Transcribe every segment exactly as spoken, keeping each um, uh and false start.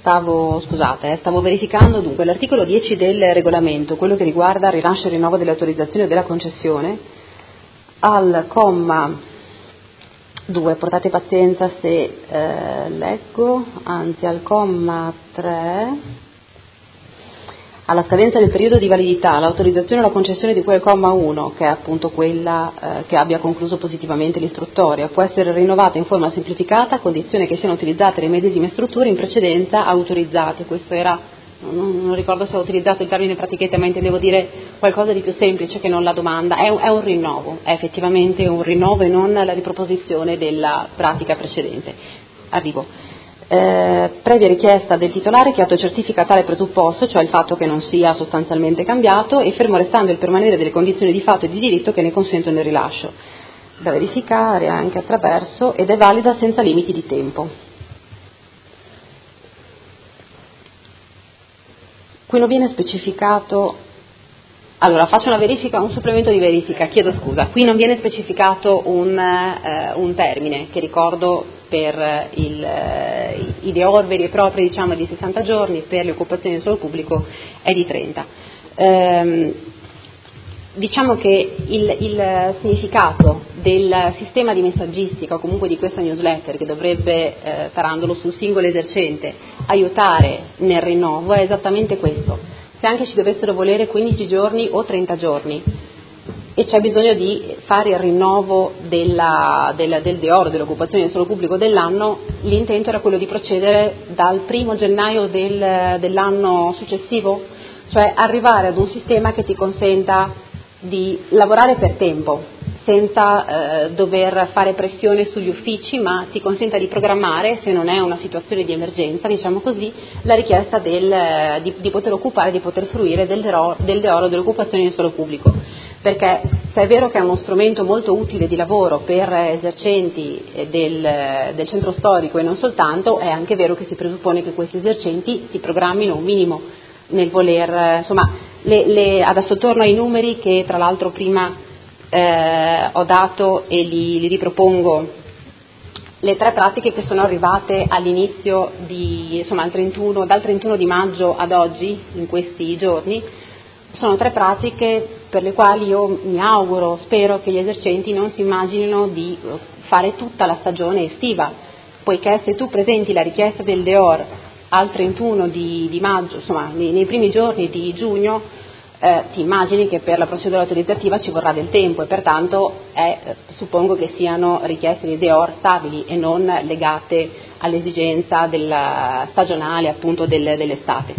Stavo, scusate, eh, stavo verificando dunque l'articolo dieci del regolamento, quello che riguarda il rilascio e il rinnovo delle autorizzazioni o della concessione, al comma due, portate pazienza se eh, leggo, anzi al comma tre, alla scadenza del periodo di validità, l'autorizzazione o la concessione di quel comma uno, che è appunto quella eh, che abbia concluso positivamente l'istruttoria, può essere rinnovata in forma semplificata a condizione che siano utilizzate le medesime strutture in precedenza autorizzate. Questo era, non, non ricordo se ho utilizzato il termine pratichetta, ma intendevo dire qualcosa di più semplice che non la domanda. È un, è un rinnovo, è effettivamente un rinnovo e non la riproposizione della pratica precedente. Arrivo. Eh, previa richiesta del titolare che autocertifica tale presupposto, cioè il fatto che non sia sostanzialmente cambiato, e fermo restando il permanere delle condizioni di fatto e di diritto che ne consentono il rilascio, da verificare anche attraverso, ed è valida senza limiti di tempo. Qui non viene specificato. Allora, faccio una verifica, un supplemento di verifica, chiedo scusa. Qui non viene specificato un, eh, un termine, che ricordo per il, eh, i D E O R veri e propri, diciamo, è di sessanta giorni, per le occupazioni del suolo pubblico è di trenta. Ehm, diciamo che il, il significato del sistema di messaggistica, o comunque di questa newsletter, che dovrebbe, eh, tarandolo sul singolo esercente, aiutare nel rinnovo, è esattamente questo. Se anche ci dovessero volere quindici giorni o trenta giorni e c'è bisogno di fare il rinnovo della, della, del D E O R, dell'occupazione del suolo pubblico dell'anno, l'intento era quello di procedere dal primo gennaio del, dell'anno successivo, cioè arrivare ad un sistema che ti consenta di lavorare per tempo, senza eh, dover fare pressione sugli uffici, ma ti consenta di programmare, se non è una situazione di emergenza, diciamo così, la richiesta del, di, di poter occupare, di poter fruire del D E O R, del D E O R o dell'occupazione del suolo pubblico. Perché se è vero che è uno strumento molto utile di lavoro per esercenti del, del centro storico e non soltanto, è anche vero che si presuppone che questi esercenti si programmino un minimo nel voler, insomma, le, le, adesso torno ai numeri che tra l'altro prima Eh, ho dato e li, li ripropongo. Le tre pratiche che sono arrivate all'inizio di, insomma, al trentuno, dal trentuno di maggio ad oggi, in questi giorni, sono tre pratiche per le quali io mi auguro, spero che gli esercenti non si immaginino di fare tutta la stagione estiva, poiché se tu presenti la richiesta del D E O R al trentuno di, di maggio, insomma nei, nei primi giorni di giugno, Eh, ti immagini che per la procedura autorizzativa ci vorrà del tempo e pertanto è, eh, suppongo che siano richieste di D E O R stabili e non legate all'esigenza della stagionale, appunto del, dell'estate.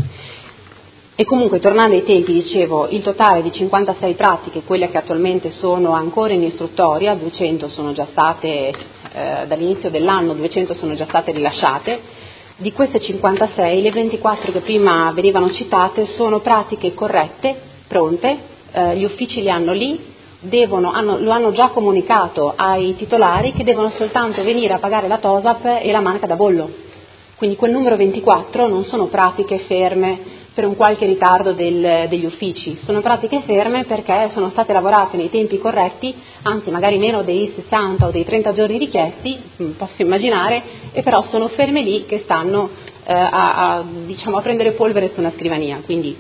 E comunque, tornando ai tempi, dicevo, il totale di cinquantasei pratiche, quelle che attualmente sono ancora in istruttoria, duecento sono già state, eh, dall'inizio dell'anno duecento sono già state rilasciate. Di queste cinquantasei, le ventiquattro che prima venivano citate sono pratiche corrette, pronte, eh, gli uffici li hanno lì, devono, hanno, lo hanno già comunicato ai titolari che devono soltanto venire a pagare la TOSAP e la manica da bollo. Quindi quel numero ventiquattro non sono pratiche ferme per un qualche ritardo del, degli uffici, sono pratiche ferme perché sono state lavorate nei tempi corretti, anzi magari meno dei sessanta o dei trenta giorni richiesti, posso immaginare, e però sono ferme lì che stanno eh, a, a, diciamo, a prendere polvere su una scrivania. Quindi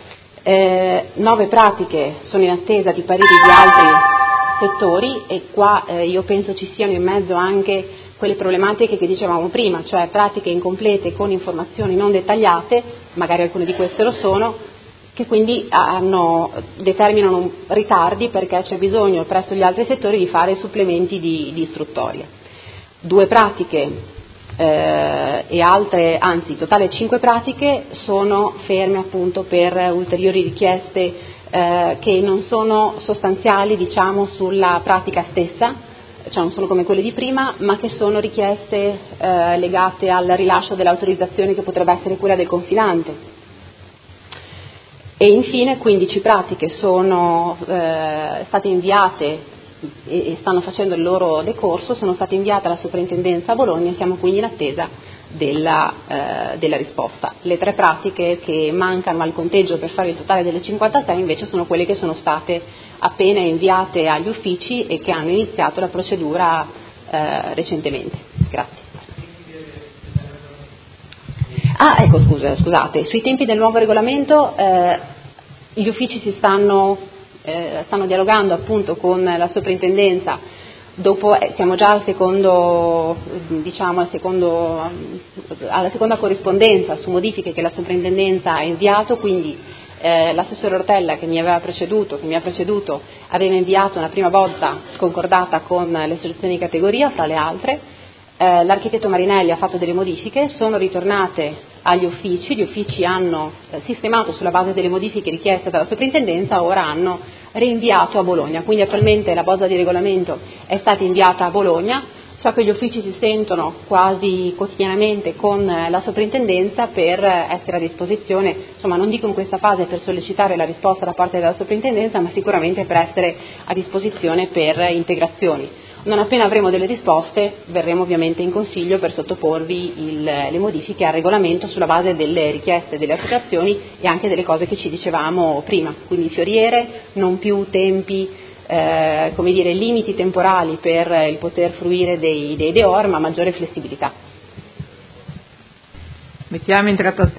eh, nove pratiche sono in attesa di pareri di altri settori e qua eh, io penso ci siano in mezzo anche quelle problematiche che dicevamo prima, cioè pratiche incomplete con informazioni non dettagliate, magari alcune di queste lo sono, che quindi hanno, determinano ritardi perché c'è bisogno presso gli altri settori di fare supplementi di, di istruttoria. Due pratiche eh, e altre, anzi totale cinque pratiche sono ferme appunto per ulteriori richieste eh, che non sono sostanziali, diciamo, sulla pratica stessa, cioè non sono come quelle di prima, ma che sono richieste eh, legate al rilascio dell'autorizzazione che potrebbe essere quella del confidante. E infine quindici pratiche sono eh, state inviate e, e stanno facendo il loro decorso, sono state inviate alla soprintendenza a Bologna e siamo quindi in attesa della, eh, della risposta. Le tre pratiche che mancano al conteggio per fare il totale delle cinquantasei invece sono quelle che sono state appena inviate agli uffici e che hanno iniziato la procedura eh, recentemente. Grazie. Ah, ecco, scusa, scusate, sui tempi del nuovo regolamento eh, gli uffici si stanno, eh, stanno dialogando appunto con la soprintendenza, dopo eh, siamo già al secondo, diciamo, al secondo, alla seconda corrispondenza su modifiche che la soprintendenza ha inviato, quindi eh, l'assessore Ortella che mi aveva preceduto, che mi ha preceduto aveva inviato una prima bozza concordata con le associazioni di categoria, fra le altre. Eh, l'architetto Marinelli ha fatto delle modifiche, sono ritornate agli uffici, gli uffici hanno eh, sistemato sulla base delle modifiche richieste dalla soprintendenza, ora hanno rinviato a Bologna, quindi attualmente la bozza di regolamento è stata inviata a Bologna. So che gli uffici si sentono quasi quotidianamente con la soprintendenza per essere a disposizione, insomma non dico in questa fase per sollecitare la risposta da parte della soprintendenza, ma sicuramente per essere a disposizione per integrazioni. Non appena avremo delle risposte verremo ovviamente in consiglio per sottoporvi il, le modifiche al regolamento sulla base delle richieste delle associazioni e anche delle cose che ci dicevamo prima, quindi fioriere, non più tempi, eh, come dire, limiti temporali per il poter fruire dei, dei deor, ma maggiore flessibilità. Mettiamo in trattazione